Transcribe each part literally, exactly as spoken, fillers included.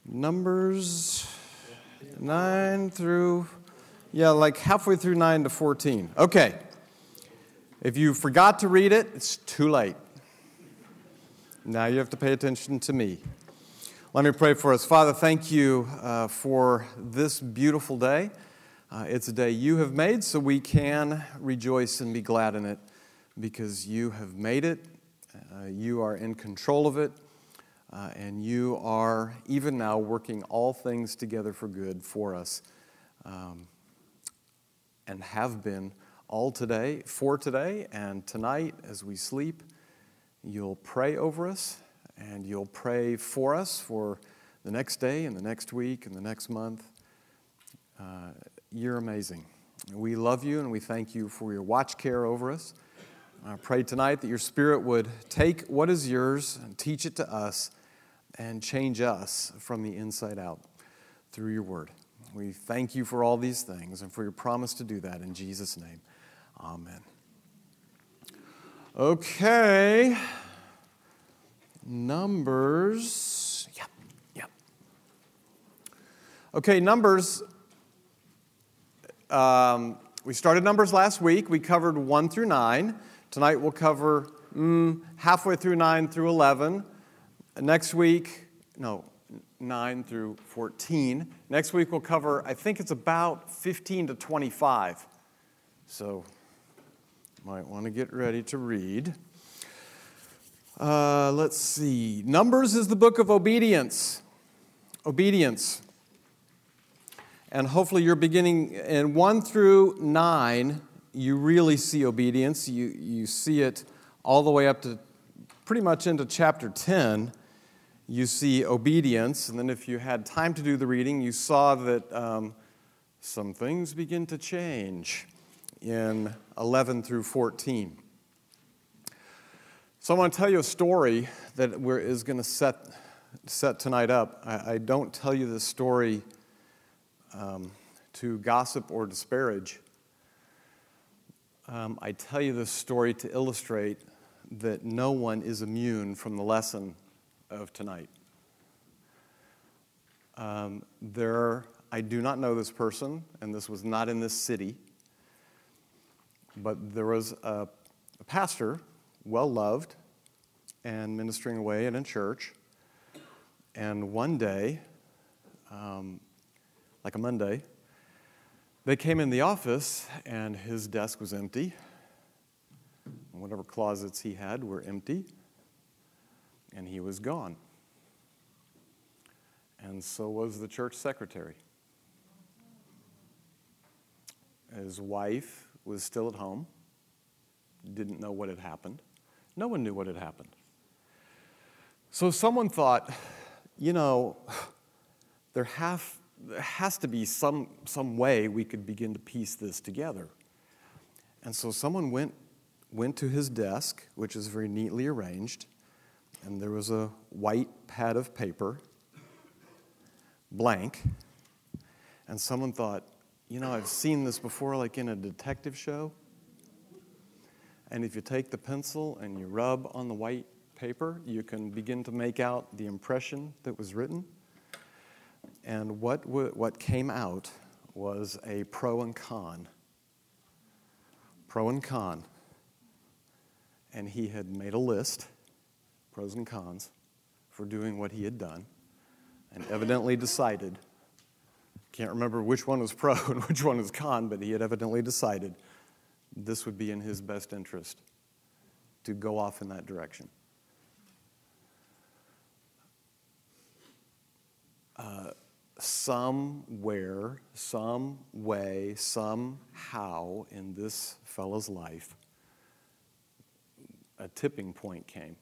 Numbers nine through, yeah, like halfway through nine to fourteen. Okay. If you forgot to read it, it's too late. Now you have to pay attention to me. Let me pray for us. Father, thank you uh, for this beautiful day. Uh, it's a day you have made, so we can rejoice and be glad in it because you have made it. Uh, you are in control of it. Uh, and you are, even now, working all things together for good for us, um, and have been all today, for today, and tonight as we sleep. You'll pray over us, and you'll pray for us for the next day, and the next week, and the next month. Uh, you're amazing. We love you, and we thank you for your watch care over us. I pray tonight that your Spirit would take what is yours and teach it to us, and change us from the inside out through your word. We thank you for all these things and for your promise to do that in Jesus' name. Amen. Okay. Numbers. Yep, yep. Okay, Numbers. Um, we started Numbers last week. We covered one through nine. Tonight we'll cover mm, halfway through nine through eleven. Next week, no, nine through fourteen. Next week we'll cover, I think it's about fifteen to twenty-five. So, might want to get ready to read. Uh, let's see. Numbers is the book of obedience. Obedience. And hopefully you're beginning in one through nine, you really see obedience. You, you see it all the way up to pretty much into chapter ten. You see obedience, and then if you had time to do the reading, you saw that um, some things begin to change in eleven through fourteen. So I want to tell you a story that we're, is going to set, set tonight up. I, I don't tell you this story um, to gossip or disparage. Um, I tell you this story to illustrate that no one is immune from the lesson of tonight. Um, there, I do not know this person, and this was not in this city, but there was a, a pastor, well-loved, and ministering away in a church, and one day, um, like a Monday, they came in the office, and his desk was empty, and whatever closets he had were empty, and he was gone. And so was the church secretary. His wife was still at home, didn't know what had happened. No one knew what had happened. So someone thought, you know, there, have, there has to be some, some way we could begin to piece this together. And so someone went, went to his desk, which is very neatly arranged, and there was a white pad of paper, blank, and someone thought, you know, I've seen this before, like in a detective show. And if you take the pencil and you rub on the white paper, you can begin to make out the impression that was written. And what w- what came out was a pro and con. Pro and con. And he had made a list, pros and cons, for doing what he had done, and evidently decided, can't remember which one was pro and which one was con, but he had evidently decided this would be in his best interest to go off in that direction. Uh, somewhere, some way, somehow in this fellow's life, a tipping point came.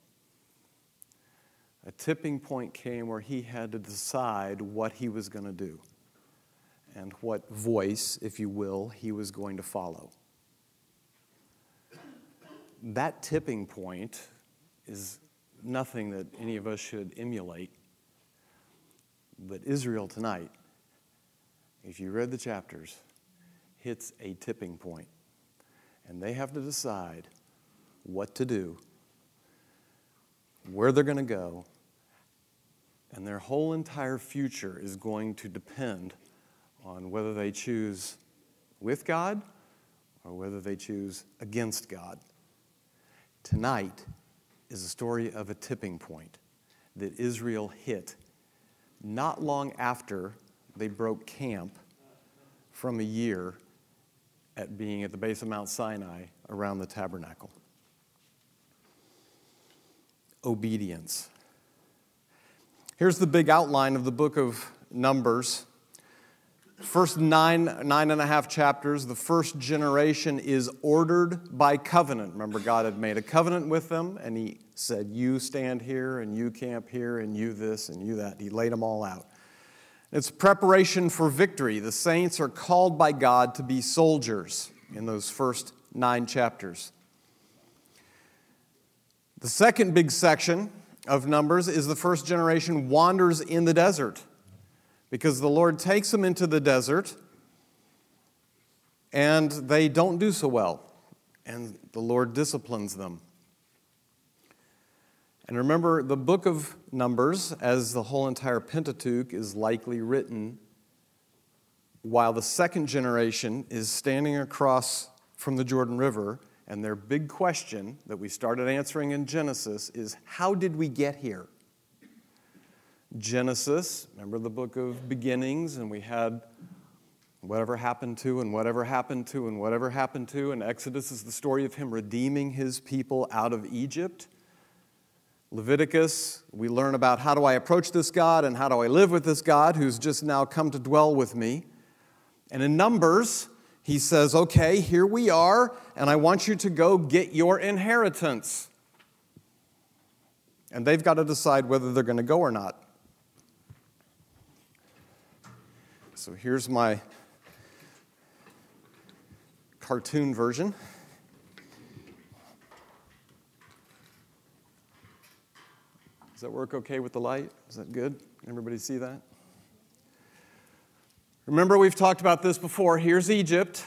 A tipping point came where he had to decide what he was going to do and what voice, if you will, he was going to follow. That tipping point is nothing that any of us should emulate. But Israel tonight, if you read the chapters, hits a tipping point. And they have to decide what to do, where they're going to go, And their whole entire future is going to depend on whether they choose with God or whether they choose against God. Tonight is a story of a tipping point that Israel hit not long after they broke camp from a year at being at the base of Mount Sinai around the tabernacle. Obedience. Here's the big outline of the book of Numbers. First nine, nine and a half chapters, the first generation is ordered by covenant. Remember, God had made a covenant with them, and he said, you stand here, and you camp here, and you this, and you that. He laid them all out. It's preparation for victory. The saints are called by God to be soldiers in those first nine chapters. The second big section of Numbers is the first generation wanders in the desert, because the Lord takes them into the desert and they don't do so well, and the Lord disciplines them. And remember, the book of Numbers, as the whole entire Pentateuch, is likely written while the second generation is standing across from the Jordan River. And their big question that we started answering in Genesis is, how did we get here? Genesis, remember the book of beginnings, and we had whatever happened to and whatever happened to and whatever happened to. And Exodus is the story of him redeeming his people out of Egypt. Leviticus, we learn about how do I approach this God and how do I live with this God who's just now come to dwell with me. And in Numbers, he says, okay, here we are, and I want you to go get your inheritance. And they've got to decide whether they're going to go or not. So here's my cartoon version. Does that work okay with the light? Is that good? Everybody see that? Remember, we've talked about this before. Here's Egypt.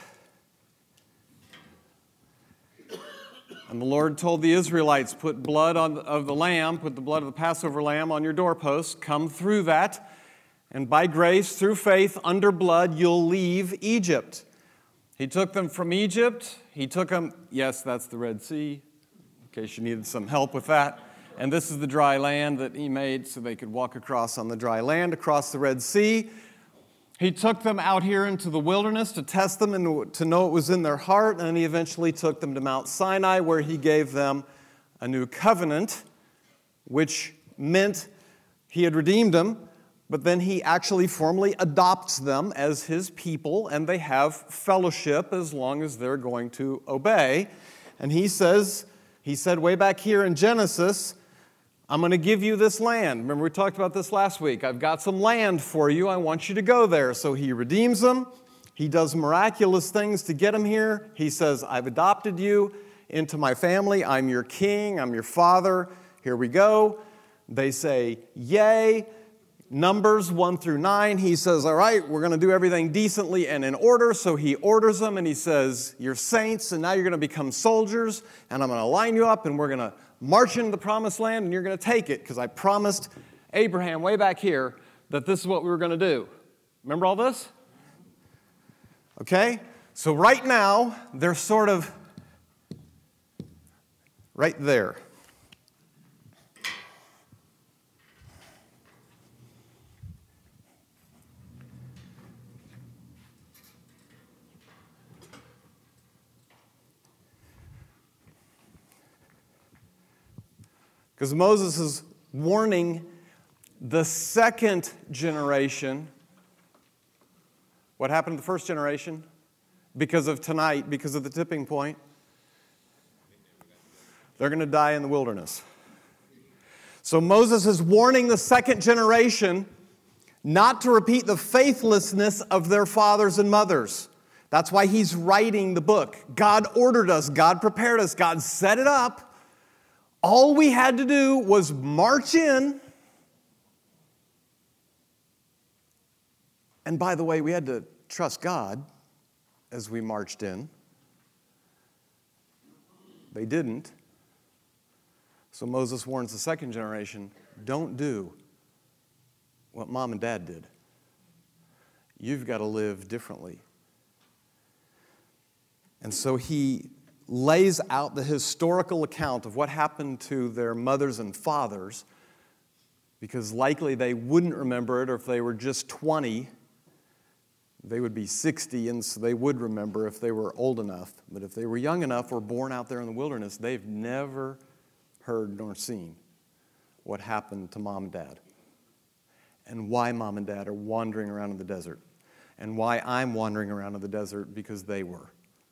And the Lord told the Israelites, put blood on the, of the lamb, put the blood of the Passover lamb on your doorposts, come through that, and by grace, through faith, under blood, you'll leave Egypt. He took them from Egypt. He took them, yes, that's the Red Sea, in case you needed some help with that. And this is the dry land that he made so they could walk across on the dry land, across the Red Sea. He took them out here into the wilderness to test them and to know what was in their heart. And then he eventually took them to Mount Sinai, where he gave them a new covenant, which meant he had redeemed them. But then he actually formally adopts them as his people, and they have fellowship as long as they're going to obey. And he says, he said way back here in Genesis, I'm going to give you this land. Remember, we talked about this last week. I've got some land for you. I want you to go there. So he redeems them. He does miraculous things to get them here. He says, I've adopted you into my family. I'm your king. I'm your father. Here we go. They say, yay. Numbers one through nine, he says, all right, we're going to do everything decently and in order. So he orders them, and he says, you're saints, and now you're going to become soldiers, and I'm going to line you up, and we're going to march into the promised land, and you're going to take it, because I promised Abraham way back here that this is what we were going to do. Remember all this? Okay? So right now, they're sort of right there. Because Moses is warning the second generation. What happened to the first generation? Because of tonight, because of the tipping point, they're going to die in the wilderness. So Moses is warning the second generation not to repeat the faithlessness of their fathers and mothers. That's why he's writing the book. God ordered us. God prepared us. God set it up. All we had to do was march in. And by the way, we had to trust God as we marched in. They didn't. So Moses warns the second generation, don't do what mom and dad did. You've got to live differently. And so he lays out the historical account of what happened to their mothers and fathers, because likely they wouldn't remember it, or if they were just twenty, they would be sixty, and so they would remember if they were old enough. But if they were young enough or born out there in the wilderness, they've never heard nor seen what happened to mom and dad, and why mom and dad are wandering around in the desert, and why I'm wandering around in the desert because they were.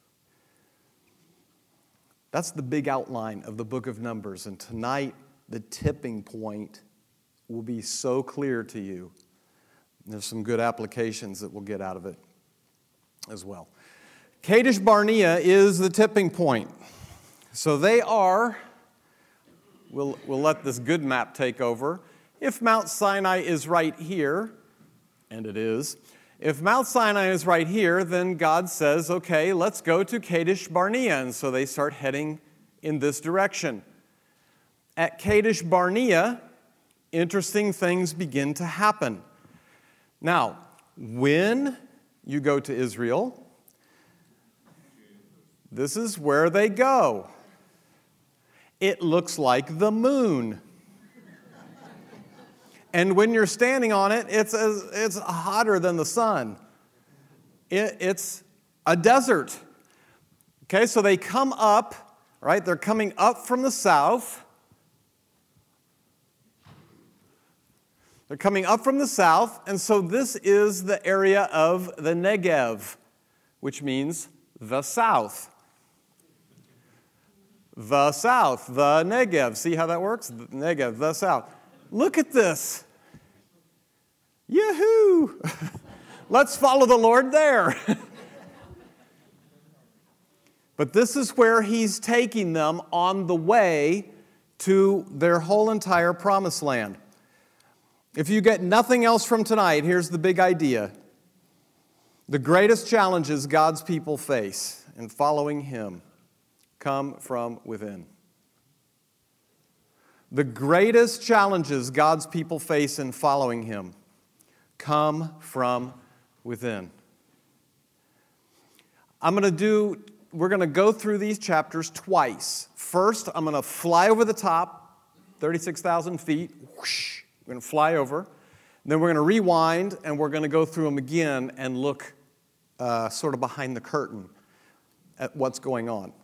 That's the big outline of the book of Numbers, and tonight the tipping point will be so clear to you. There's some good applications that we'll get out of it as well. Kadesh Barnea is the tipping point. So they are, we'll, we'll let this good map take over. If Mount Sinai is right here, and it is, if Mount Sinai is right here, then God says, okay, let's go to Kadesh Barnea. And so they start heading in this direction. At Kadesh Barnea, interesting things begin to happen. Now, when you go to Israel, this is where they go. It looks like the moon. And when you're standing on it, it's, as, it's hotter than the sun. It, it's a desert. Okay, so they come up, right? They're coming up from the south. They're coming up from the south, and so this is the area of the Negev, which means the south. The south, the Negev. See how that works? The Negev, the south. Look at this. Yahoo! Let's follow the Lord there. But this is where he's taking them on the way to their whole entire promised land. If you get nothing else from tonight, here's the big idea. The greatest challenges God's people face in following him come from within. The greatest challenges God's people face in following him come from within. I'm going to do, we're going to go through these chapters twice. First, I'm going to fly over the top, thirty-six thousand feet. Whoosh, we're going to fly over. Then we're going to rewind, and we're going to go through them again and look uh, sort of behind the curtain at what's going on.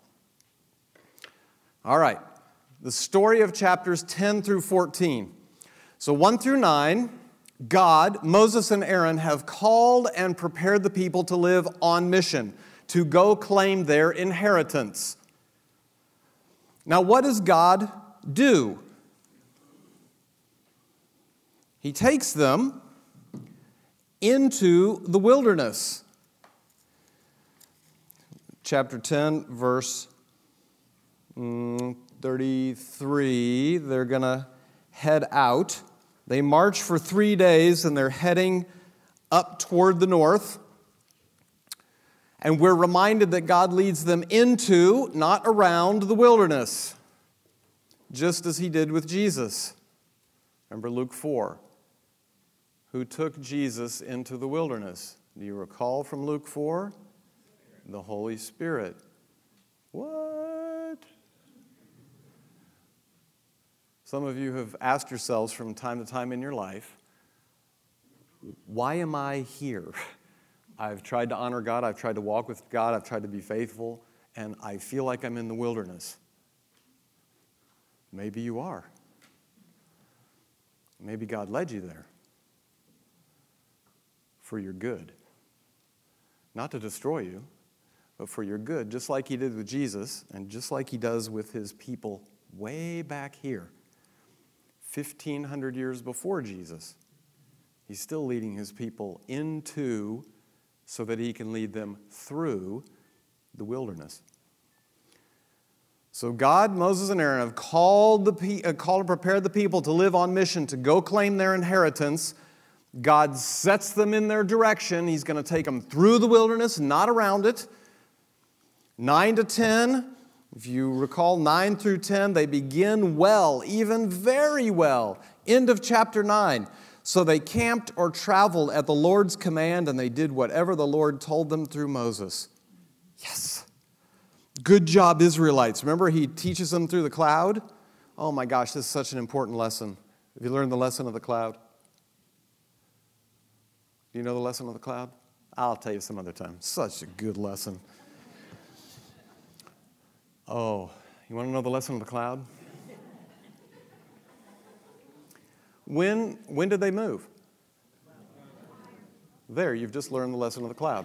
All right. The story of chapters ten through fourteen. So one through nine, God, Moses and Aaron have called and prepared the people to live on mission, to go claim their inheritance. Now, what does God do? He takes them into the wilderness. Chapter ten, verse mm, thirty-three, they're going to head out. They march for three days, and they're heading up toward the north. And we're reminded that God leads them into, not around, the wilderness, just as he did with Jesus. Remember Luke four, who took Jesus into the wilderness. Do you recall from Luke four? The Holy Spirit. What? Some of you have asked yourselves from time to time in your life, why am I here? I've tried to honor God, I've tried to walk with God, I've tried to be faithful, and I feel like I'm in the wilderness. Maybe you are. Maybe God led you there for your good. Not to destroy you, but for your good, just like he did with Jesus, and just like he does with his people way back here. fifteen hundred years before Jesus, he's still leading his people into so that he can lead them through the wilderness. So God, Moses, and Aaron have called, the, uh, called and prepared the people to live on mission, to go claim their inheritance. God sets them in their direction. He's going to take them through the wilderness, not around it. nine to ten, if you recall, nine through ten, they begin well, even very well. End of chapter nine. So they camped or traveled at the Lord's command, and they did whatever the Lord told them through Moses. Yes. Good job, Israelites. Remember, he teaches them through the cloud? Oh my gosh, this is such an important lesson. Have you learned the lesson of the cloud? Do you know the lesson of the cloud? I'll tell you some other time. Such a good lesson. Oh, you want to know the lesson of the cloud? When, when did they move? There, you've just learned the lesson of the cloud.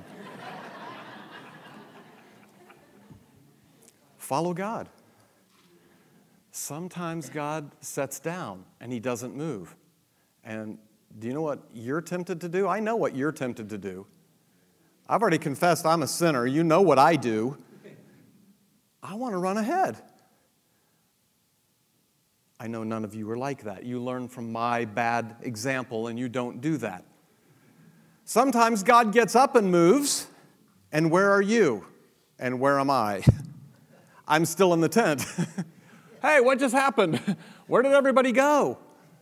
Follow God. Sometimes God sets down and he doesn't move. And do you know what you're tempted to do? I know what you're tempted to do. I've already confessed I'm a sinner. You know what I do. I want to run ahead. I know none of you are like that. You learn from my bad example and you don't do that. Sometimes God gets up and moves, and where are you? And where am I? I'm still in the tent. Hey, what just happened? Where did everybody go?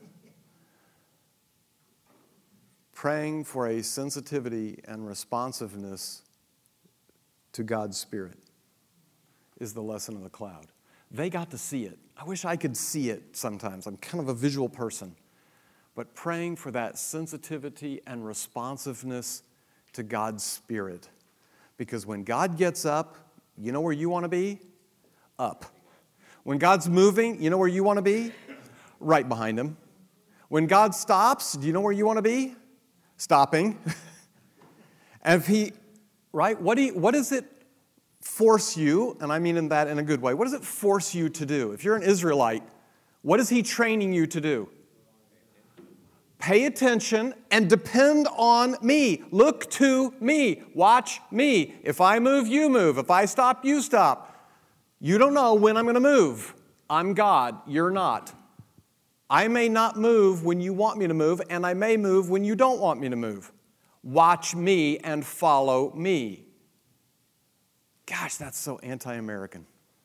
Praying for a sensitivity and responsiveness to God's Spirit is the lesson of the cloud. They got to see it. I wish I could see it sometimes. I'm kind of a visual person. But praying for that sensitivity and responsiveness to God's Spirit. Because when God gets up, you know where you want to be? Up. When God's moving, you know where you want to be? Right behind him. When God stops, do you know where you want to be? Stopping. And if he, right, what do you, what does it force you, and I mean in that in a good way, what does it force you to do? If you're an Israelite, what is he training you to do? Pay attention and depend on me. Look to me. Watch me. If I move, you move. If I stop, you stop. You don't know when I'm going to move. I'm God. You're not. I may not move when you want me to move, and I may move when you don't want me to move. Watch me and follow me. Gosh, that's so anti-American.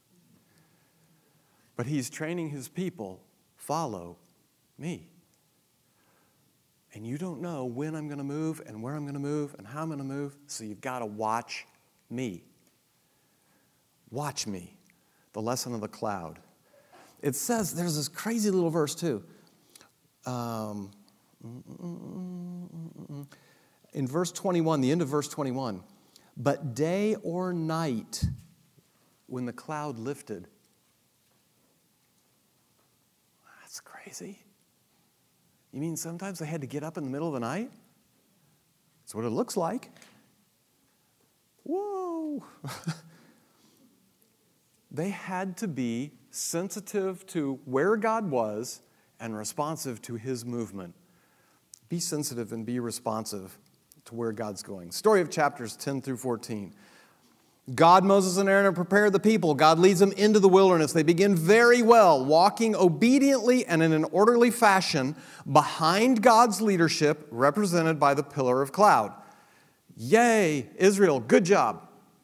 But he's training his people, follow me. And you don't know when I'm going to move and where I'm going to move and how I'm going to move, so you've got to watch me. Watch me. The lesson of the cloud. It says, there's this crazy little verse too. Um, in verse twenty-one, the end of verse twenty-one, but day or night, when the cloud lifted. That's crazy. You mean sometimes they had to get up in the middle of the night? That's what it looks like. Whoa. They had to be sensitive to where God was and responsive to his movement. Be sensitive and be responsive to where God's going. Story of chapters ten through fourteen. God, Moses, and Aaron have prepared the people. God leads them into the wilderness. They begin very well, walking obediently and in an orderly fashion behind God's leadership, represented by the pillar of cloud. Yay, Israel, good job.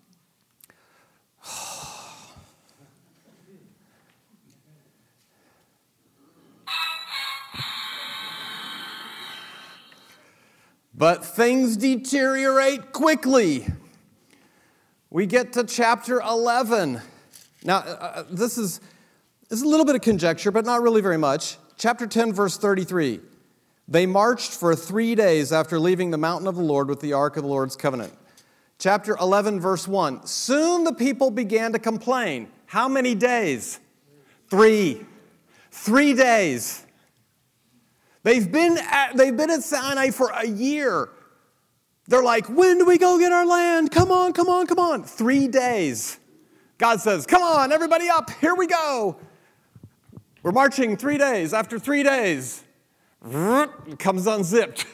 But things deteriorate quickly. We get to chapter eleven. Now, uh, this is, this is a little bit of conjecture, but not really very much. Chapter ten, verse thirty-three. They marched for three days after leaving the mountain of the Lord with the ark of the Lord's covenant. Chapter eleven, verse one. Soon the people began to complain. How many days? Three. Three days. They've been at, they've been at Sinai for a year. They're like, when do we go get our land? Come on, come on, come on. Three days. God says, come on, everybody up. Here we go. We're marching three days. After three days, it comes unzipped.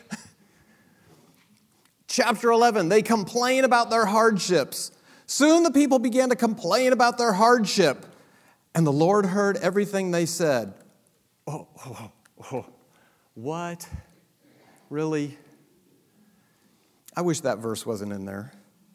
Chapter eleven, they complain about their hardships. Soon the people began to complain about their hardship. And the Lord heard everything they said. Oh, oh, oh. What? Really? I wish that verse wasn't in there.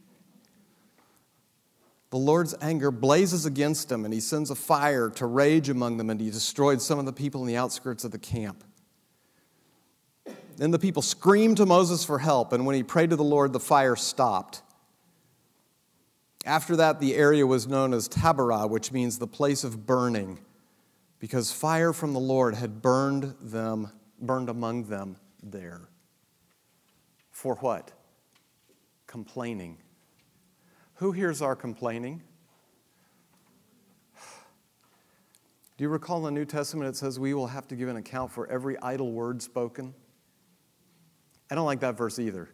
The Lord's anger blazes against them, and he sends a fire to rage among them, and he destroyed some of the people in the outskirts of the camp. Then the people screamed to Moses for help, and when he prayed to the Lord, the fire stopped. After that, the area was known as Taberah, which means the place of burning, because fire from the Lord had burned them, burned among them there. For what? Complaining. Who hears our complaining? Do you recall in the New Testament it says we will have to give an account for every idle word spoken? I don't like that verse either.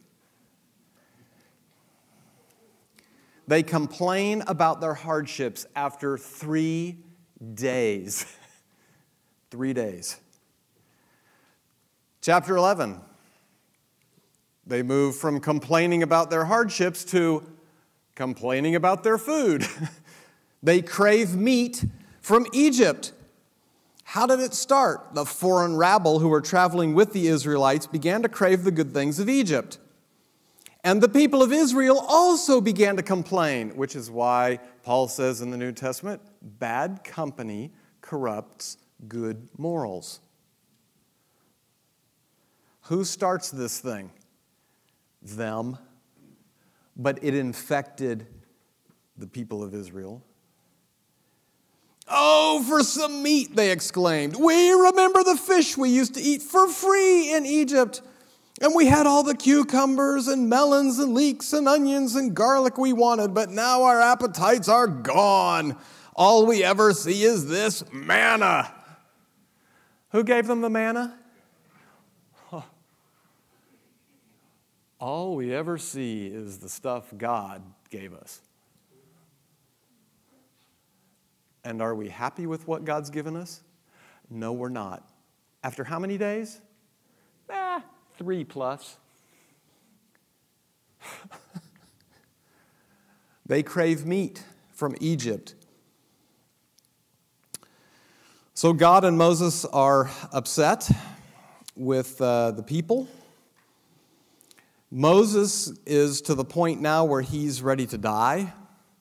They complain about their hardships after three days. Three days. Chapter eleven. They move from complaining about their hardships to complaining about their food. They crave meat from Egypt. How did it start? The foreign rabble who were traveling with the Israelites began to crave the good things of Egypt. And the people of Israel also began to complain, which is why Paul says in the New Testament, bad company corrupts good morals. Who starts this thing? Them. But it infected the people of Israel. Oh, for some meat, they exclaimed. We remember the fish we used to eat for free in Egypt. And we had all the cucumbers and melons and leeks and onions and garlic we wanted, but now our appetites are gone. All we ever see is this manna. Who gave them the manna? Huh. All we ever see is the stuff God gave us. And are we happy with what God's given us? No, we're not. After how many days? Ah, three plus. They crave meat from Egypt. So God and Moses are upset with uh, the people. Moses is to the point now where he's ready to die.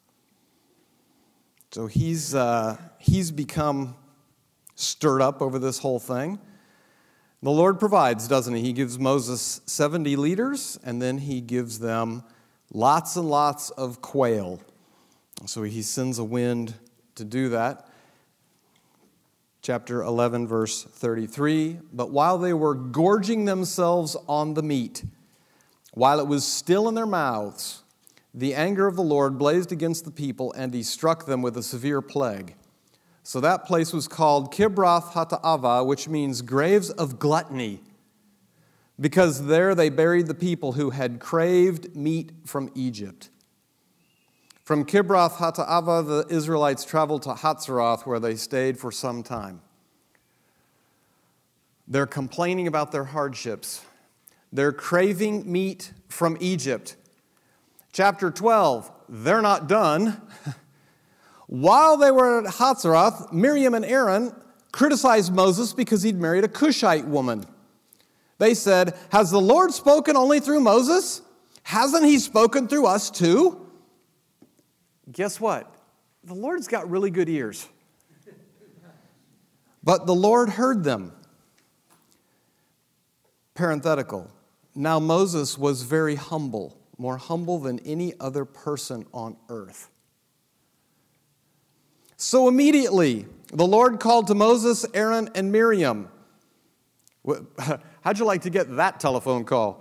So he's uh, he's become stirred up over this whole thing. The Lord provides, doesn't he? He gives Moses seventy leaders, and then he gives them lots and lots of quail. So he sends a wind to do that. Chapter eleven, verse thirty-three. But while they were gorging themselves on the meat, while it was still in their mouths, the anger of the Lord blazed against the people, and he struck them with a severe plague. So that place was called Kibroth Hattaavah, which means graves of gluttony, because there they buried the people who had craved meat from Egypt. From Kibroth Hattaavah, the Israelites traveled to Hatzroth, where they stayed for some time. They're complaining about their hardships. They're craving meat from Egypt. Chapter twelve, they're not done. While they were at Hatzroth, Miriam and Aaron criticized Moses because he'd married a Cushite woman. They said, has the Lord spoken only through Moses? Hasn't he spoken through us too? Guess what? The Lord's got really good ears. But the Lord heard them. Parenthetical. Now Moses was very humble, more humble than any other person on earth. So immediately, the Lord called to Moses, Aaron, and Miriam. How'd you like to get that telephone call?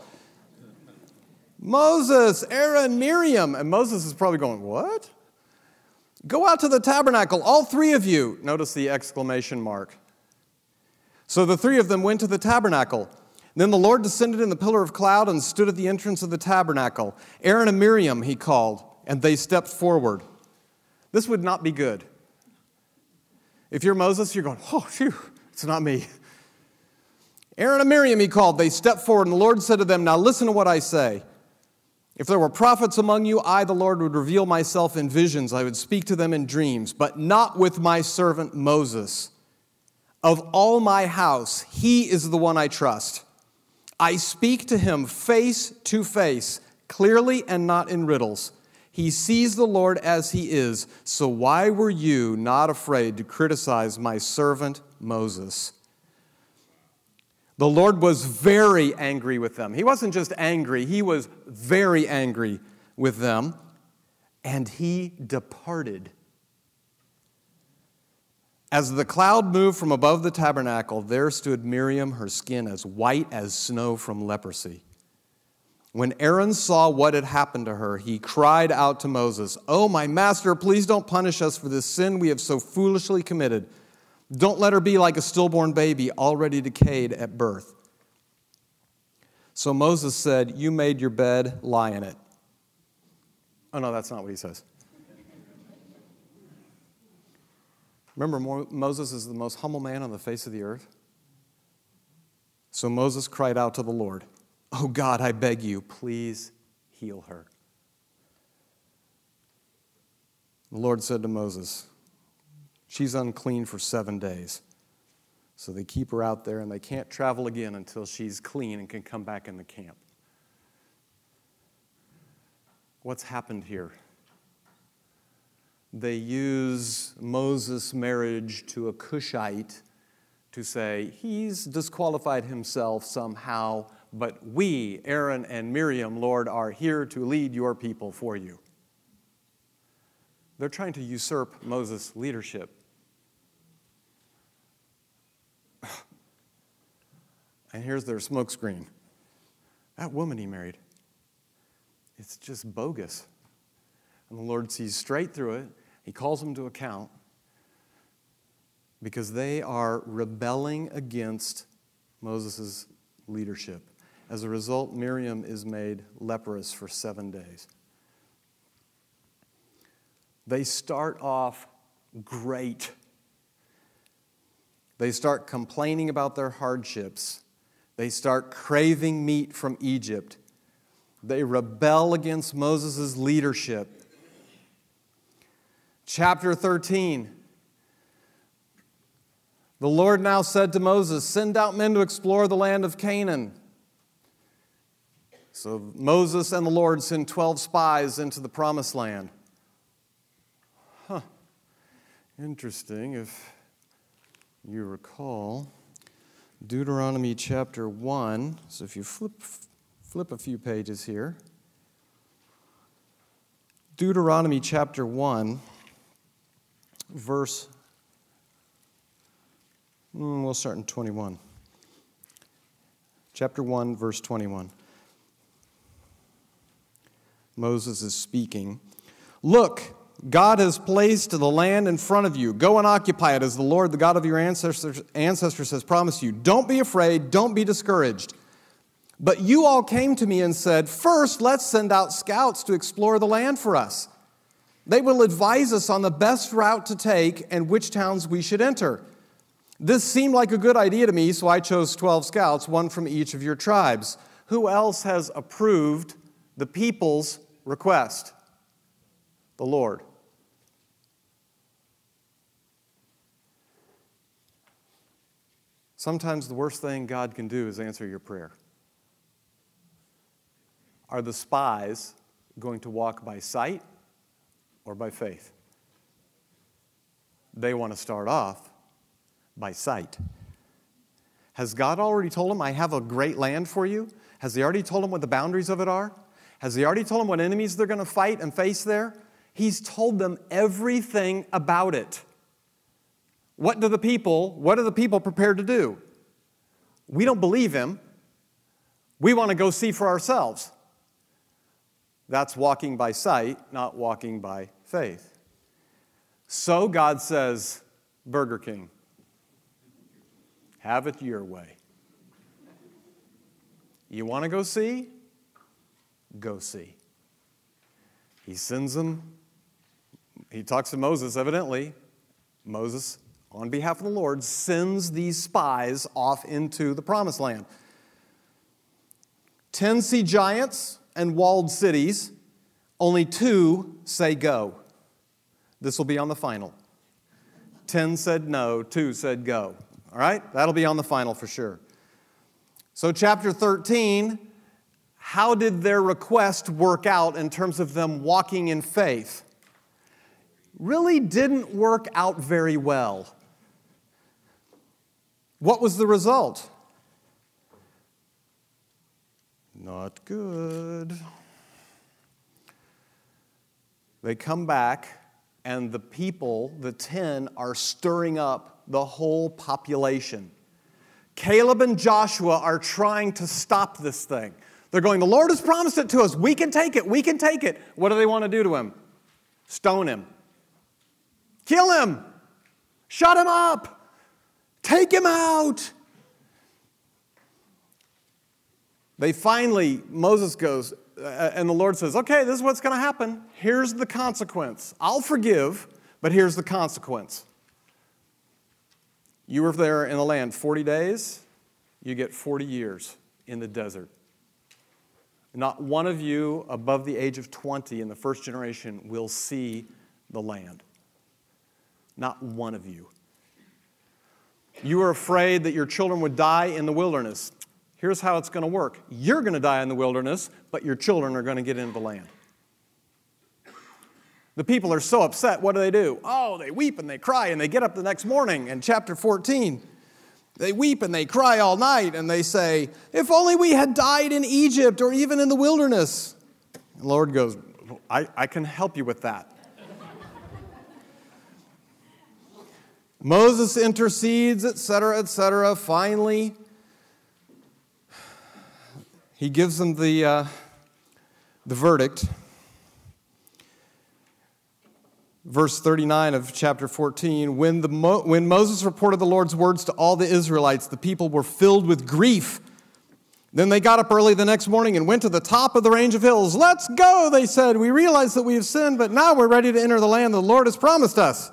Moses, Aaron, Miriam. And Moses is probably going, what? Go out to the tabernacle, all three of you. Notice the exclamation mark. So the three of them went to the tabernacle. Then the Lord descended in the pillar of cloud and stood at the entrance of the tabernacle. Aaron and Miriam, he called, and they stepped forward. This would not be good. If you're Moses, you're going, oh, phew, it's not me. Aaron and Miriam, he called. They stepped forward, and the Lord said to them, now listen to what I say. If there were prophets among you, I, the Lord, would reveal myself in visions. I would speak to them in dreams, but not with my servant Moses. Of all my house, he is the one I trust. I speak to him face to face, clearly and not in riddles. He sees the Lord as he is, so why were you not afraid to criticize my servant Moses? The Lord was very angry with them. He wasn't just angry, he was very angry with them, and he departed. As the cloud moved from above the tabernacle, there stood Miriam, her skin as white as snow from leprosy. When Aaron saw what had happened to her, he cried out to Moses, "Oh, my master, please don't punish us for this sin we have so foolishly committed. Don't let her be like a stillborn baby, already decayed at birth." So Moses said, "You made your bed, lie in it." Oh, no, that's not what he says. Remember, Moses is the most humble man on the face of the earth. So Moses cried out to the Lord, "Oh God, I beg you, please heal her." The Lord said to Moses, "She's unclean for seven days. So they keep her out there, and they can't travel again until she's clean and can come back in the camp." What's happened here? They use Moses' marriage to a Cushite to say he's disqualified himself somehow, but we, Aaron and Miriam, Lord, are here to lead your people for you. They're trying to usurp Moses' leadership. And here's their smokescreen. That woman he married, it's just bogus. And the Lord sees straight through it. He calls them to account because they are rebelling against Moses' leadership. As a result, Miriam is made leprous for seven days. They start off great. They start complaining about their hardships. They start craving meat from Egypt. They rebel against Moses' leadership. Chapter thirteen. The Lord now said to Moses, "Send out men to explore the land of Canaan." So Moses and the Lord send twelve spies into the promised land. Huh. Interesting. If you recall, Deuteronomy chapter one. So if you flip, flip a few pages here. Deuteronomy chapter one. Verse, mm, we'll start in twenty-one. Chapter one, verse twenty-one. Moses is speaking. "Look, God has placed the land in front of you. Go and occupy it as the Lord, the God of your ancestors, ancestors has promised you. Don't be afraid, don't be discouraged. But you all came to me and said, 'First, let's send out scouts to explore the land for us. They will advise us on the best route to take and which towns we should enter.' This seemed like a good idea to me, so I chose twelve scouts, one from each of your tribes. Who else has approved the people's request?" The Lord. Sometimes the worst thing God can do is answer your prayer. Are the spies going to walk by sight or by faith? They want to start off by sight. Has God already told them, "I have a great land for you"? Has He already told them what the boundaries of it are? Has He already told them what enemies they're going to fight and face there? He's told them everything about it. What do the people, what are the people prepared to do? We don't believe Him. We want to go see for ourselves. That's walking by sight, not walking by faith. So God says, Burger King, have it your way. You want to go see? Go see. He sends them. He talks to Moses, evidently. Moses, on behalf of the Lord, sends these spies off into the promised land. Ten see giants and walled cities. Only two say go. This will be on the final. Ten said no, two said go. All right? That'll be on the final for sure. So chapter thirteen, how did their request work out in terms of them walking in faith? Really didn't work out very well. What was the result? Not good. They come back, and the people, the ten, are stirring up the whole population. Caleb and Joshua are trying to stop this thing. They're going, the Lord has promised it to us. We can take it. We can take it. What do they want to do to him? Stone him. Kill him. Shut him up. Take him out. They finally, Moses goes, uh, and the Lord says, okay, this is what's going to happen. Here's the consequence. I'll forgive, but here's the consequence. You were there in the land forty days, you get forty years in the desert. Not one of you above the age of twenty in the first generation will see the land. Not one of you. You were afraid that your children would die in the wilderness. Here's how it's going to work. You're going to die in the wilderness, but your children are going to get into the land. The people are so upset. What do they do? Oh, they weep and they cry, and they get up the next morning in chapter fourteen. They weep and they cry all night, and they say, if only we had died in Egypt or even in the wilderness. And the Lord goes, I, I can help you with that. Moses intercedes, et cetera, et cetera. Finally, he gives them the, uh, the verdict. Verse thirty-nine of chapter fourteen, when, the Mo- when Moses reported the Lord's words to all the Israelites, the people were filled with grief. Then they got up early the next morning and went to the top of the range of hills. Let's go, they said. We realize that we have sinned, but now we're ready to enter the land the Lord has promised us.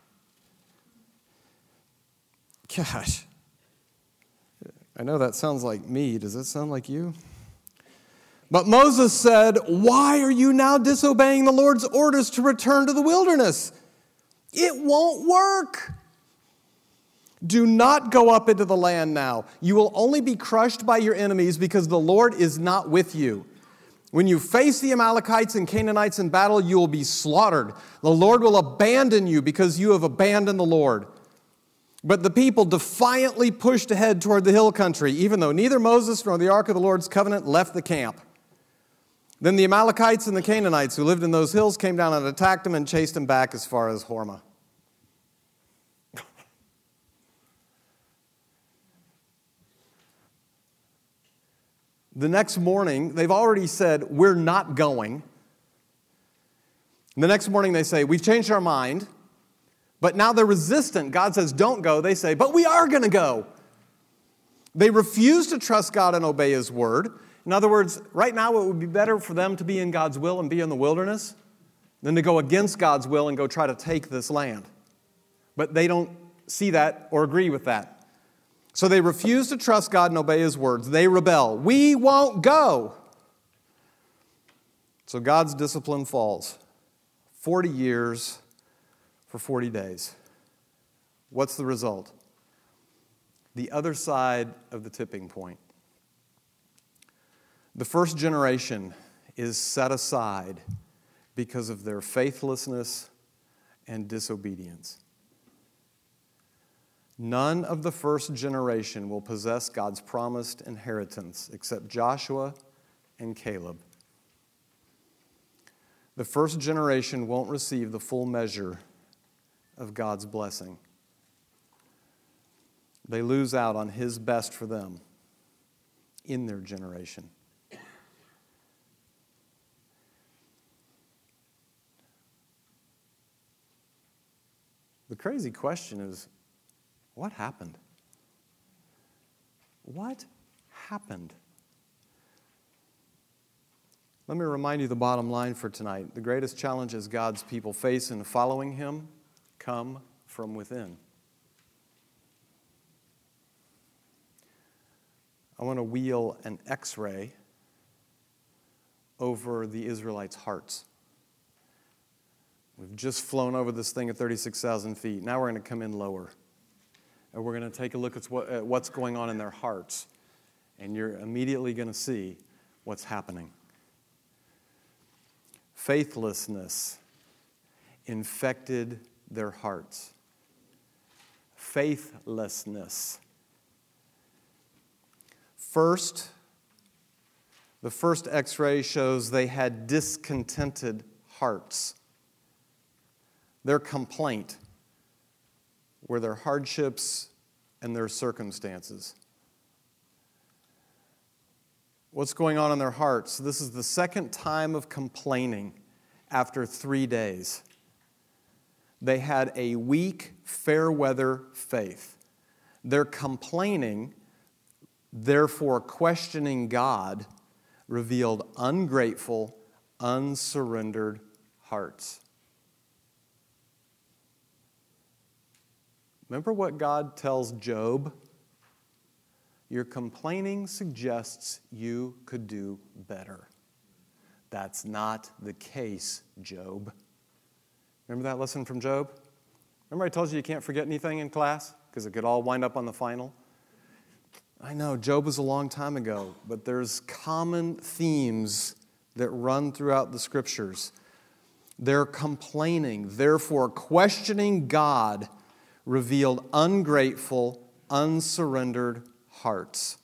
Gosh, I know that sounds like me. Does that sound like you? But Moses said, why are you now disobeying the Lord's orders to return to the wilderness? It won't work. Do not go up into the land now. You will only be crushed by your enemies because the Lord is not with you. When you face the Amalekites and Canaanites in battle, you will be slaughtered. The Lord will abandon you because you have abandoned the Lord. But the people defiantly pushed ahead toward the hill country, even though neither Moses nor the ark of the Lord's covenant left the camp. Then the Amalekites and the Canaanites who lived in those hills came down and attacked them and chased them back as far as Hormah. The next morning, they've already said, we're not going. The next morning they say, we've changed our mind. But now they're resistant. God says, don't go. They say, but we are going to go. They refuse to trust God and obey His word. In other words, right now it would be better for them to be in God's will and be in the wilderness than to go against God's will and go try to take this land. But they don't see that or agree with that. So they refuse to trust God and obey His words. They rebel. We won't go. So God's discipline falls. Forty years for forty days. What's the result? The other side of the tipping point. The first generation is set aside because of their faithlessness and disobedience. None of the first generation will possess God's promised inheritance except Joshua and Caleb. The first generation won't receive the full measure of God's blessing. They lose out on His best for them in their generation. The crazy question is, what happened? What happened? Let me remind you the bottom line for tonight. The greatest challenges God's people face in following Him come from within. I want to wheel an X-ray over the Israelites' hearts. We've just flown over this thing at thirty-six thousand feet. Now we're going to come in lower. And we're going to take a look at what's going on in their hearts. And you're immediately going to see what's happening. Faithlessness infected their hearts. Faithlessness. First, The first x-ray shows they had discontented hearts. Their complaint were their hardships and their circumstances. What's going on in their hearts? This is the second time of complaining after three days. They had a weak, fair-weather faith. Their complaining, therefore questioning God, revealed ungrateful, unsurrendered hearts. Remember what God tells Job? Your complaining suggests you could do better. That's not the case, Job. Remember that lesson from Job? Remember I told you you can't forget anything in class because it could all wind up on the final? I know, Job was a long time ago, but there's common themes that run throughout the Scriptures. Their complaining, therefore questioning God, revealed ungrateful, unsurrendered hearts.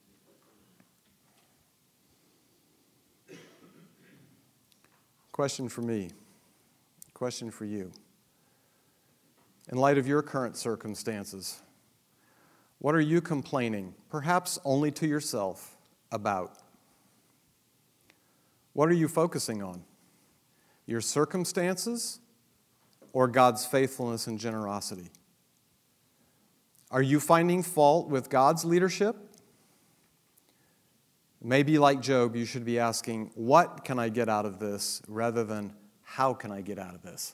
Question for me, question for you. In light of your current circumstances, what are you complaining, perhaps only to yourself, about? What are you focusing on? Your circumstances or God's faithfulness and generosity? Are you finding fault with God's leadership? Maybe like Job, you should be asking, what can I get out of this, rather than how can I get out of this?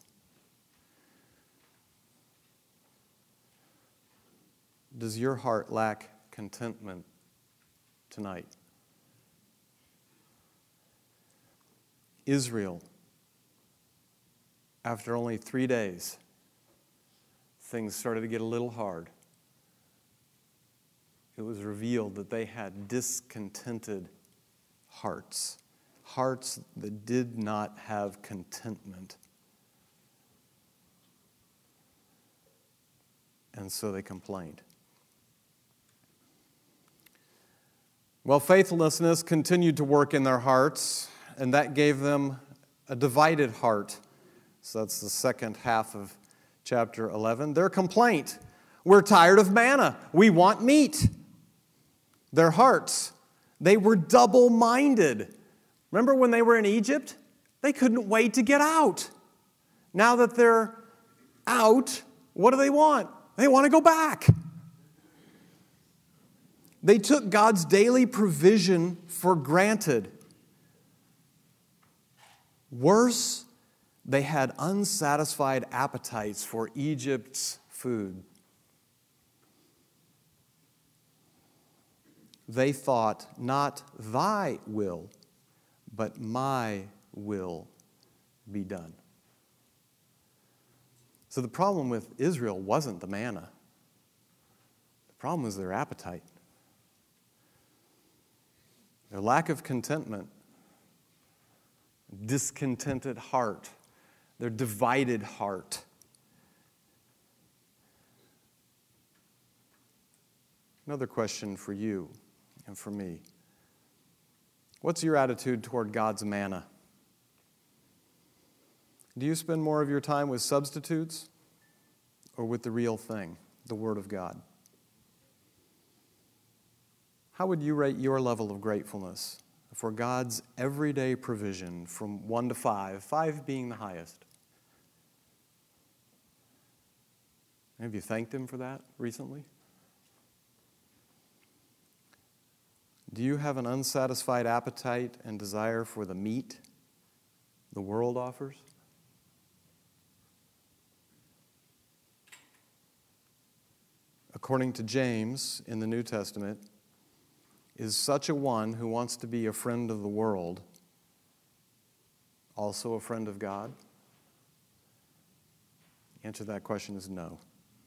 Does your heart lack contentment tonight? Israel, after only three days, things started to get a little hard. It was revealed that they had discontented hearts, hearts that did not have contentment. And so they complained. Well, faithlessness continued to work in their hearts, and that gave them a divided heart. So that's the second half of chapter eleven. Their complaint, we're tired of manna. We want meat. Their hearts, they were double-minded. Remember when they were in Egypt? They couldn't wait to get out. Now that they're out, what do they want? They want to go back. They took God's daily provision for granted. Worse, they had unsatisfied appetites for Egypt's food. They thought, not thy will, but my will be done. So the problem with Israel wasn't the manna. The problem was their appetite. Their lack of contentment, discontented heart, their divided heart. Another question for you and for me. What's your attitude toward God's manna? Do you spend more of your time with substitutes or with the real thing, the Word of God? How would you rate your level of gratefulness for God's everyday provision from one to five, five being the highest? Have you thanked Him for that recently? Do you have an unsatisfied appetite and desire for the meat the world offers? According to James in the New Testament, is such a one who wants to be a friend of the world also a friend of God? The answer to that question is no.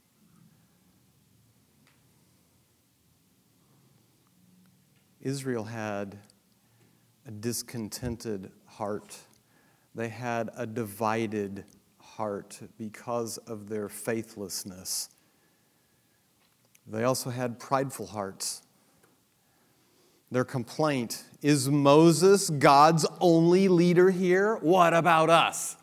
Israel had a discontented heart. They had a divided heart because of their faithlessness. They also had prideful hearts. Their complaint, is Moses God's only leader here? What about us?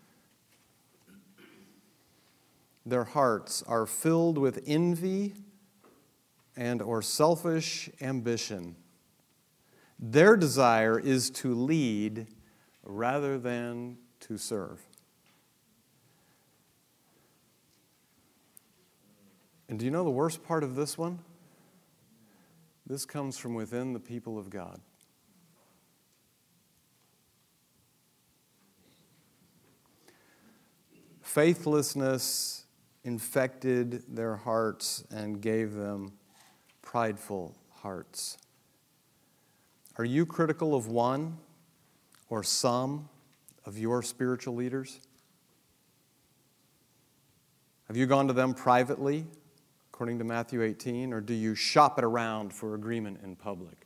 Their hearts are filled with envy and or selfish ambition. Their desire is to lead rather than to serve. And do you know the worst part of this one? This comes from within the people of God. Faithlessness infected their hearts and gave them prideful hearts. Are you critical of one or some of your spiritual leaders? Have you gone to them privately, according to Matthew eighteen, or do you shop it around for agreement in public?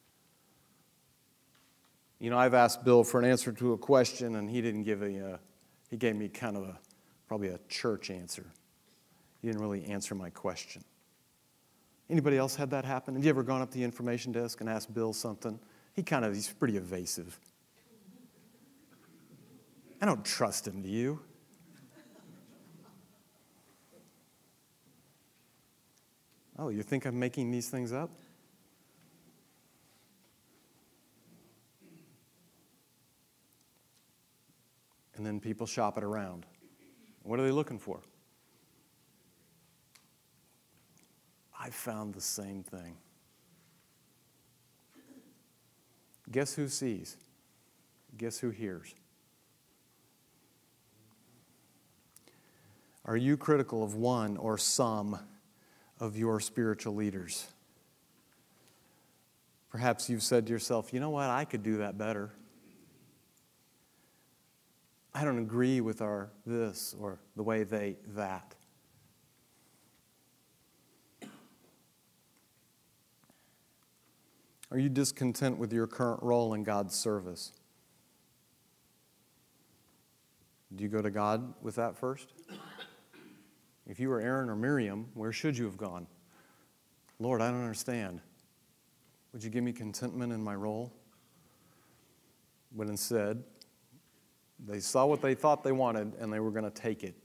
You know, I've asked Bill for an answer to a question, and he didn't give a, uh, he gave me kind of a, probably a church answer. He didn't really answer my question. Anybody else had that happen? Have you ever gone up to the information desk and asked Bill something? He kind of, he's pretty evasive. I don't trust him, do you? Oh, you think I'm making these things up? And then people shop it around. What are they looking for? I found the same thing. Guess who sees? Guess who hears? Are you critical of one or some of your spiritual leaders? Perhaps you've said to yourself, you know what, I could do that better. I don't agree with our this or the way they that. Are you discontent with your current role in God's service? Do you go to God with that first? If you were Aaron or Miriam, where should you have gone? Lord, I don't understand. Would you give me contentment in my role? But instead, they saw what they thought they wanted, and they were going to take it.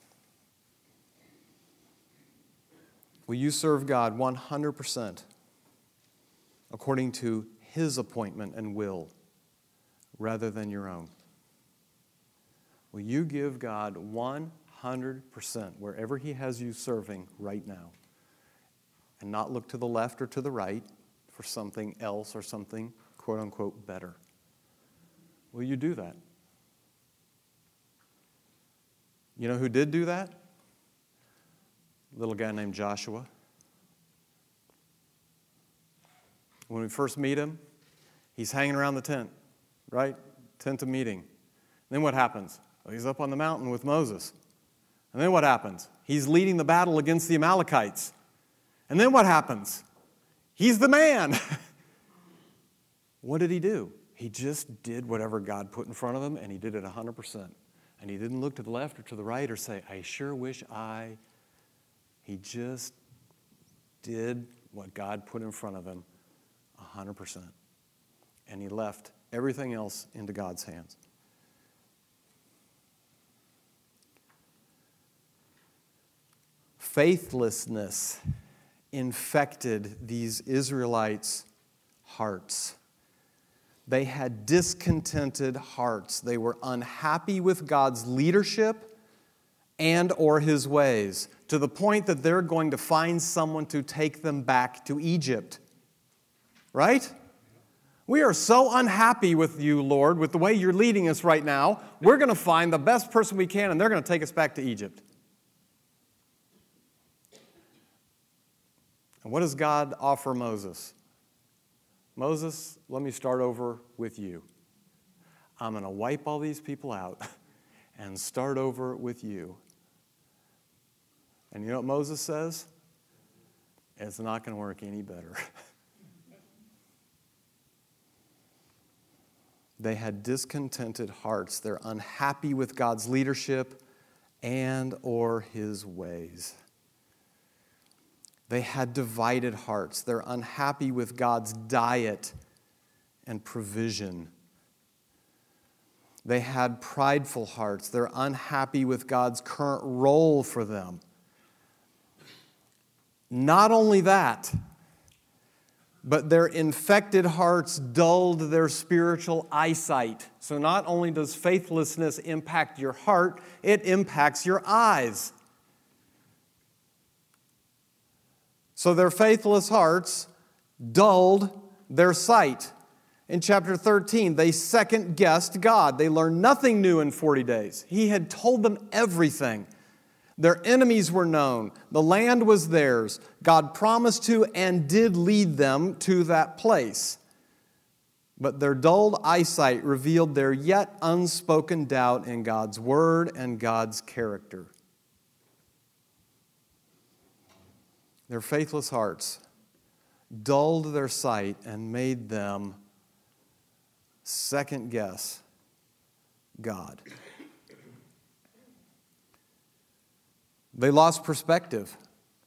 Will you serve God one hundred percent according to His appointment and will, rather than your own? Will you give God one hundred percent wherever He has you serving right now, and not look to the left or to the right for something else or something quote-unquote better? Will you do that? You know who did do that? A little guy named Joshua. When we first meet him, he's hanging around the tent, right? Tent of meeting. Then what happens? Well, he's up on the mountain with Moses. And then what happens? He's leading the battle against the Amalekites. And then what happens? He's the man. What did he do? He just did whatever God put in front of him, and he did it one hundred percent. And he didn't look to the left or to the right or say, I sure wish I... He just did what God put in front of him one hundred percent. And he left everything else into God's hands. Faithlessness infected these Israelites' hearts. They had discontented hearts. They were unhappy with God's leadership and or His ways, to the point that they're going to find someone to take them back to Egypt. Right? We are so unhappy with you, Lord, with the way you're leading us right now. We're going to find the best person we can, and they're going to take us back to Egypt. And what does God offer Moses? Moses, let me start over with you. I'm going to wipe all these people out and start over with you. And you know what Moses says? It's not going to work any better. They had discontented hearts. They're unhappy with God's leadership and or His ways. They had divided hearts. They're unhappy with God's diet and provision. They had prideful hearts. They're unhappy with God's current role for them. Not only that, but their infected hearts dulled their spiritual eyesight. So not only does faithlessness impact your heart, it impacts your eyes. So their faithless hearts dulled their sight. In chapter thirteen, they second-guessed God. They learned nothing new in forty days. He had told them everything. Their enemies were known. The land was theirs. God promised to and did lead them to that place. But their dulled eyesight revealed their yet unspoken doubt in God's word and God's character. Their faithless hearts dulled their sight and made them second guess God. They lost perspective.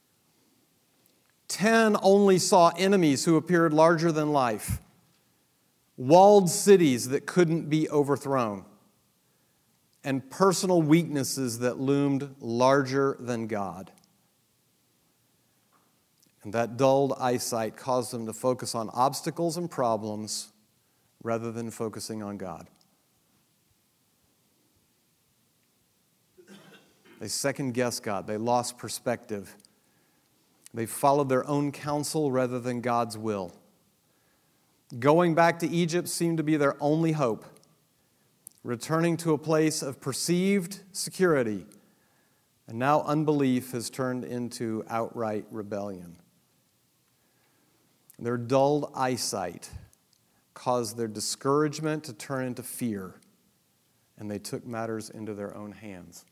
Ten only saw enemies who appeared larger than life, walled cities that couldn't be overthrown, and personal weaknesses that loomed larger than God. And that dulled eyesight caused them to focus on obstacles and problems rather than focusing on God. They second-guessed God. They lost perspective. They followed their own counsel rather than God's will. Going back to Egypt seemed to be their only hope. Returning to a place of perceived security. And now unbelief has turned into outright rebellion. Their dulled eyesight caused their discouragement to turn into fear, and they took matters into their own hands.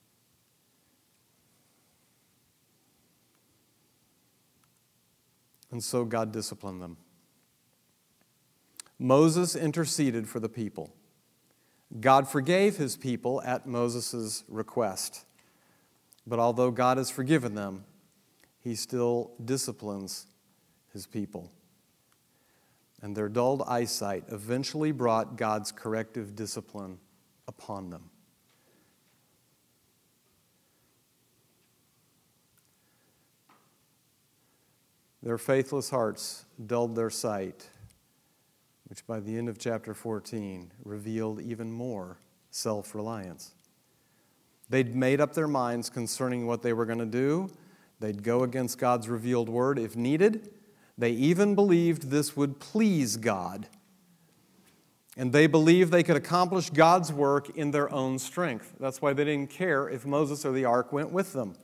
And so God disciplined them. Moses interceded for the people. God forgave his people at Moses' request. But although God has forgiven them, he still disciplines his people. And their dulled eyesight eventually brought God's corrective discipline upon them. Their faithless hearts dulled their sight, which by the end of chapter fourteen revealed even more self-reliance. They'd made up their minds concerning what they were going to do. They'd go against God's revealed word if needed. They even believed this would please God. And they believed they could accomplish God's work in their own strength. That's why they didn't care if Moses or the ark went with them.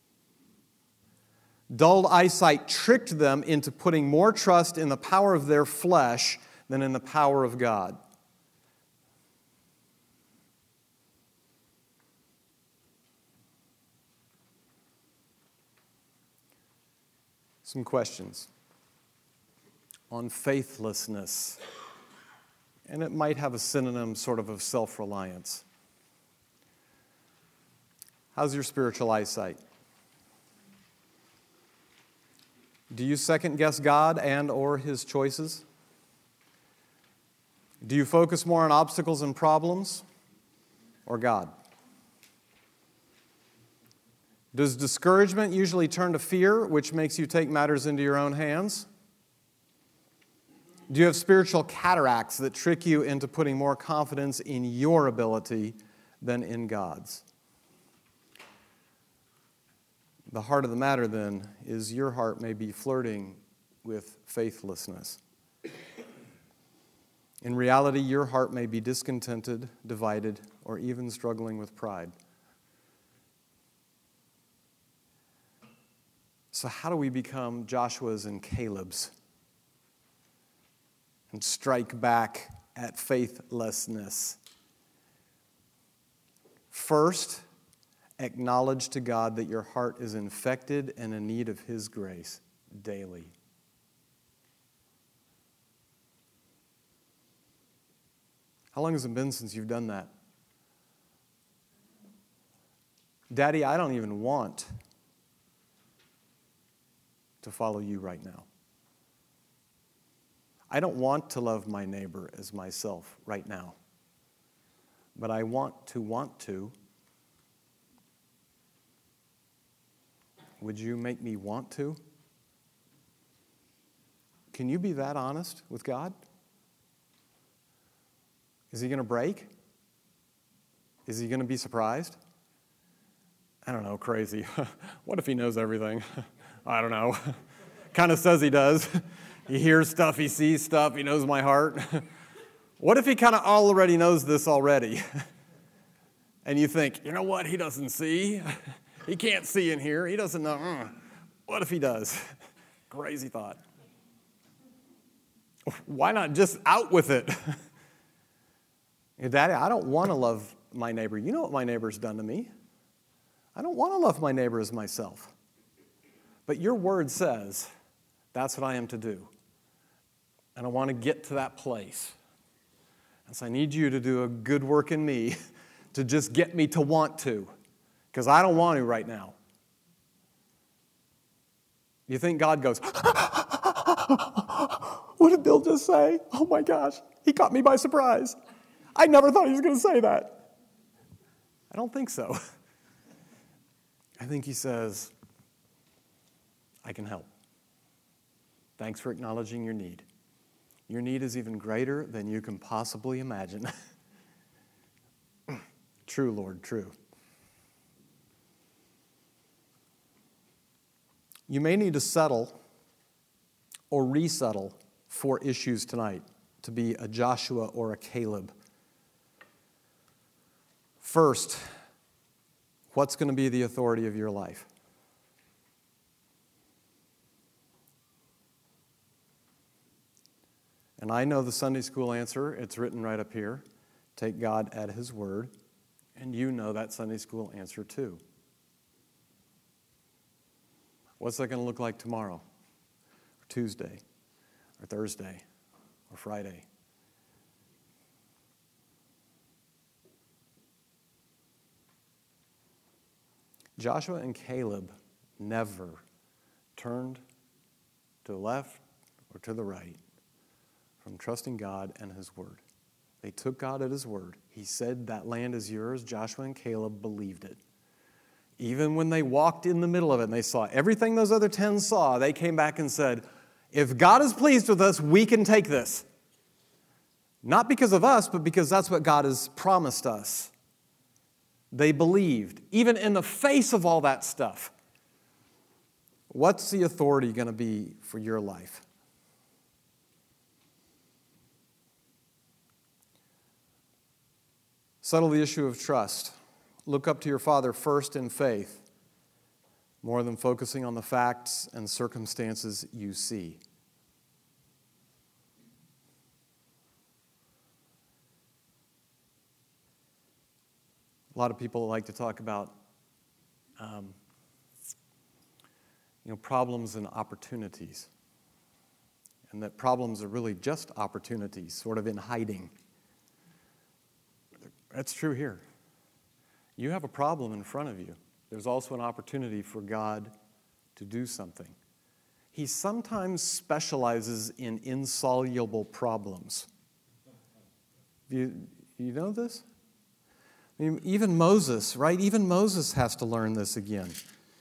Dulled eyesight tricked them into putting more trust in the power of their flesh than in the power of God. Some questions on faithlessness, and it might have a synonym sort of of self-reliance. How's your spiritual eyesight? Do you second-guess God and or his choices? Do you focus more on obstacles and problems or God? Does discouragement usually turn to fear, which makes you take matters into your own hands? Do you have spiritual cataracts that trick you into putting more confidence in your ability than in God's? The heart of the matter, then, is your heart may be flirting with faithlessness. In reality, your heart may be discontented, divided, or even struggling with pride. So how do we become Joshua's and Caleb's and strike back at faithlessness? First, acknowledge to God that your heart is infected and in need of his grace daily. How long has it been since you've done that? Daddy, I don't even want. to follow you right now. I don't want to love my neighbor as myself right now, but I want to want to. Would you make me want to? Can you be that honest with God? Is he going to break? Is he going to be surprised? I don't know, crazy. What if he knows everything? I don't know. Kind of says he does. He hears stuff, he sees stuff, he knows my heart. What if he kind of already knows this already? And you think, you know what, he doesn't see. He can't see in here. He doesn't know. Uh, what if he does? Crazy thought. Why not just out with it? Daddy, I don't want to love my neighbor. You know what my neighbor's done to me. I don't want to love my neighbor as myself. But your word says that's what I am to do. And I want to get to that place. And so I need you to do a good work in me to just get me to want to. Because I don't want to right now. You think God goes, what did Bill just say? Oh my gosh, he caught me by surprise. I never thought he was going to say that. I don't think so. I think he says, I can help. Thanks for acknowledging your need. Your need is even greater than you can possibly imagine. True, Lord, true. You may need to settle or resettle four issues tonight to be a Joshua or a Caleb. First, what's going to be the authority of your life? And I know the Sunday school answer. It's written right up here. Take God at His word. And you know that Sunday school answer too. What's that going to look like tomorrow, or Tuesday, or Thursday, or Friday? Joshua and Caleb never turned to the left or to the right from trusting God and His word. They took God at His word. He said that land is yours. Joshua and Caleb believed it. Even when they walked in the middle of it and they saw everything those other ten saw, they came back and said, if God is pleased with us, we can take this. Not because of us, but because that's what God has promised us. They believed, even in the face of all that stuff. What's the authority going to be for your life? Settle the issue of trust. Look up to your Father first in faith, more than focusing on the facts and circumstances you see. A lot of people like to talk about um, you know, problems and opportunities, and that problems are really just opportunities, sort of in hiding. That's true here. You have a problem in front of you. There's also an opportunity for God to do something. He sometimes specializes in insoluble problems. You, you know this? I mean, even Moses, right? Even Moses has to learn this again.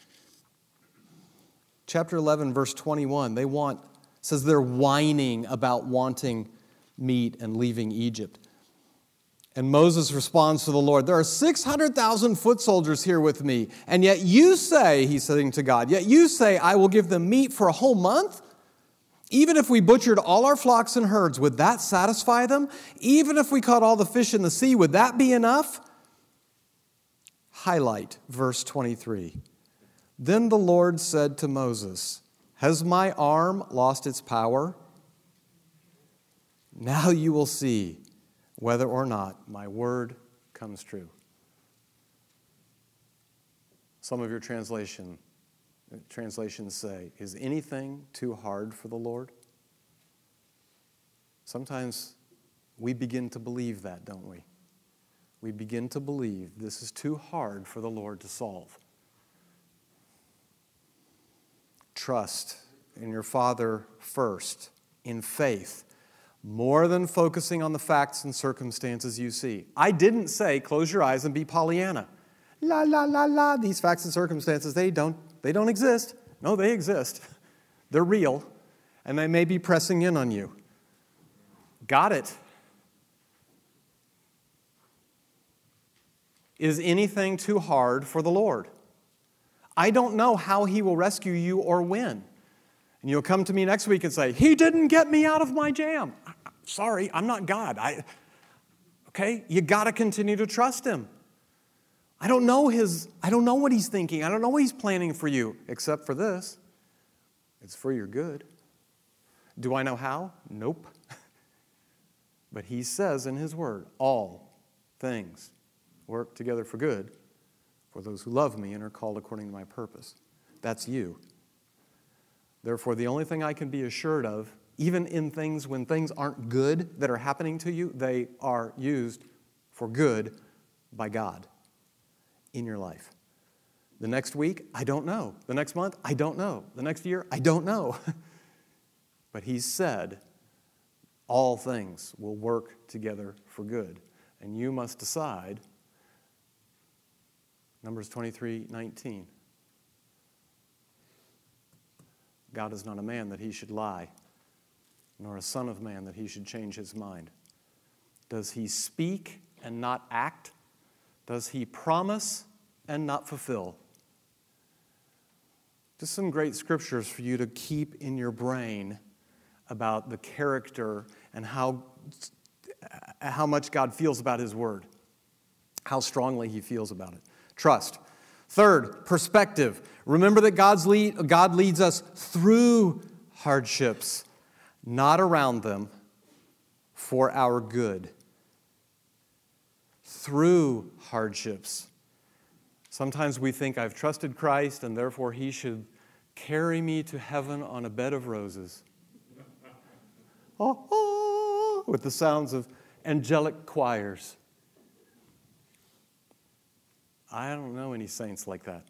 Chapter eleven, verse twenty-one, they want, says they're whining about wanting meat and leaving Egypt. And Moses responds to the Lord, there are six hundred thousand foot soldiers here with me, and yet you say, he's saying to God, yet you say, I will give them meat for a whole month? Even if we butchered all our flocks and herds, would that satisfy them? Even if we caught all the fish in the sea, would that be enough? Highlight verse twenty-three. Then the Lord said to Moses, has my arm lost its power? Now you will see whether or not my word comes true. Some of your translation, translations say, is anything too hard for the Lord? Sometimes we begin to believe that, don't we? We begin to believe this is too hard for the Lord to solve. Trust in your Father first, in faith, more than focusing on the facts and circumstances you see. I didn't say close your eyes and be Pollyanna. La, la, la, la, these facts and circumstances, they don't, they don't exist. No, they exist. They're real, and they may be pressing in on you. Got it. Is anything too hard for the Lord? I don't know how He will rescue you or when. And you'll come to me next week and say, He didn't get me out of my jam. Sorry, I'm not God. I, okay, you got to continue to trust Him. I don't know his, I don't know what He's thinking. I don't know what He's planning for you, except for this. It's for your good. Do I know how? Nope. But He says in His Word, all things work together for good for those who love me and are called according to my purpose. That's you. Therefore, the only thing I can be assured of, even in things when things aren't good that are happening to you, they are used for good by God in your life. The next week, I don't know. The next month, I don't know. The next year, I don't know. But He said, all things will work together for good. And you must decide, Numbers twenty-three nineteen. God is not a man that He should lie, nor a son of man that He should change His mind. Does He speak and not act? Does He promise and not fulfill? Just some great scriptures for you to keep in your brain about the character and how, how much God feels about His Word, how strongly He feels about it. Trust. Third, perspective. Remember that God's lead, God leads us through hardships, not around them, for our good. Through hardships. Sometimes we think I've trusted Christ and therefore He should carry me to heaven on a bed of roses. Oh, oh, with the sounds of angelic choirs. I don't know any saints like that.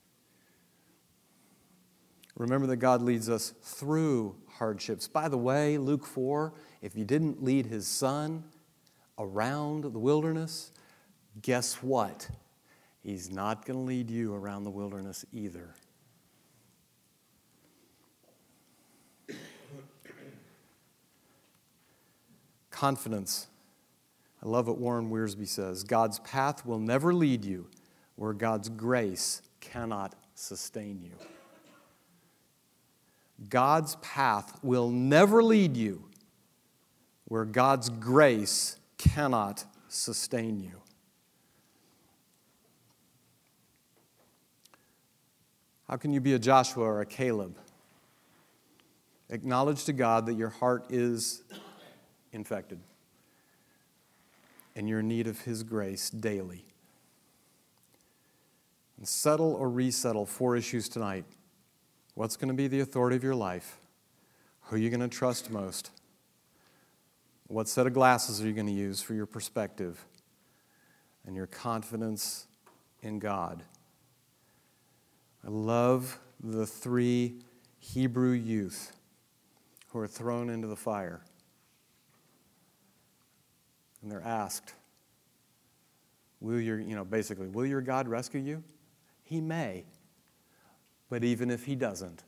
Remember that God leads us through hardships. By the way, Luke four, if He didn't lead His Son around the wilderness, guess what? He's not going to lead you around the wilderness either. Confidence. I love what Warren Wiersbe says. God's path will never lead you where God's grace cannot sustain you. God's path will never lead you where God's grace cannot sustain you. How can you be a Joshua or a Caleb? Acknowledge to God that your heart is infected and you're in need of His grace daily. And settle or resettle four issues tonight. What's going to be the authority of your life? Who are you going to trust most? What set of glasses are you going to use for your perspective and your confidence in God? I love the three Hebrew youth who are thrown into the fire. And they're asked, will your, you know, basically, will your God rescue you? He may. But even if He doesn't,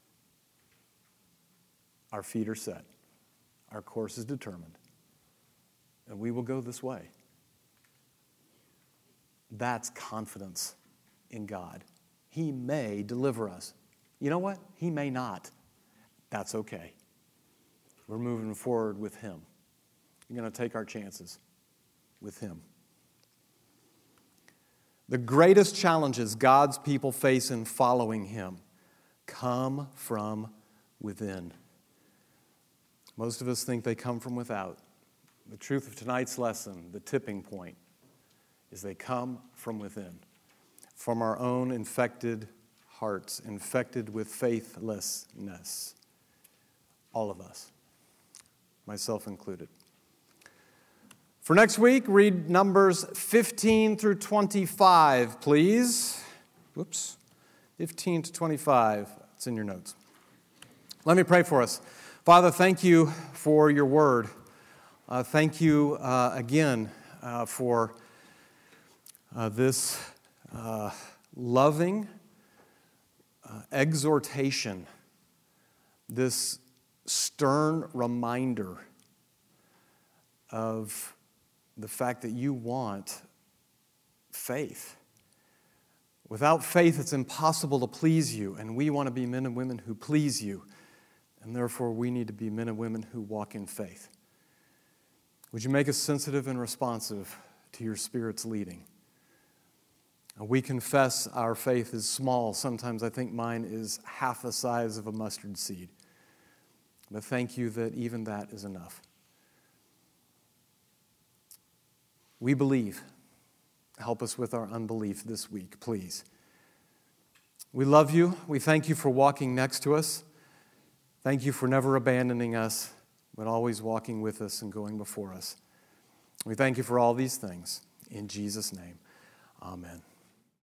our feet are set. Our course is determined. And we will go this way. That's confidence in God. He may deliver us. You know what? He may not. That's okay. We're moving forward with Him. We're going to take our chances with Him. The greatest challenges God's people face in following Him come from within. Most of us think they come from without. The truth of tonight's lesson, the tipping point, is they come from within. From our own infected hearts, infected with faithlessness. All of us, myself included. For next week, read Numbers fifteen through twenty-five, please. Whoops. fifteen to twenty-five. It's in your notes. Let me pray for us. Father, thank you for your word. Uh, thank you uh, again uh, for uh, this uh, loving uh, exhortation, this stern reminder of the fact that you want faith. Without faith, it's impossible to please you, and we want to be men and women who please you, and therefore we need to be men and women who walk in faith. Would you make us sensitive and responsive to your Spirit's leading? We confess our faith is small. Sometimes I think mine is half the size of a mustard seed. But thank you that even that is enough. We believe. Help us with our unbelief this week, please. We love you. We thank you for walking next to us. Thank you for never abandoning us, but always walking with us and going before us. We thank you for all these things. In Jesus' name, amen.